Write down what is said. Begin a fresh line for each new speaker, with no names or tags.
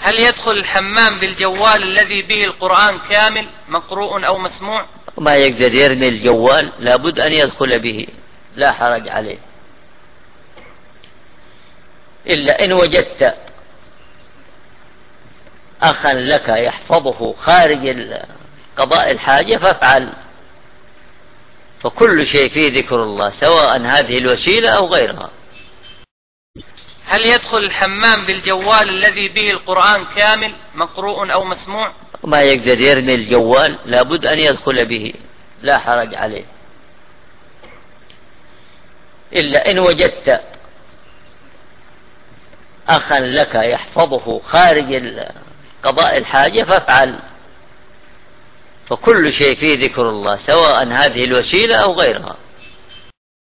هل يدخل الحمام بالجوال الذي به القرآن كامل مقروء أو مسموع؟
ما يقدر يرمي الجوال، لابد أن يدخل به، لا حرج عليه، إلا إن وجدت أخا لك يحفظه خارج قضاء الحاجة فافعل، فكل شيء فيه ذكر الله سواء هذه الوسيلة أو غيرها.
هل يدخل الحمام بالجوال الذي به القرآن كامل مقروء أو مسموع؟
ما يقدر يرمي الجوال، لابد أن يدخل به، لا حرج عليه، إلا إن وجدت أخا لك يحفظه خارج قضاء الحاجة فافعل، فكل شيء فيه ذكر الله سواء هذه الوسيلة أو غيرها.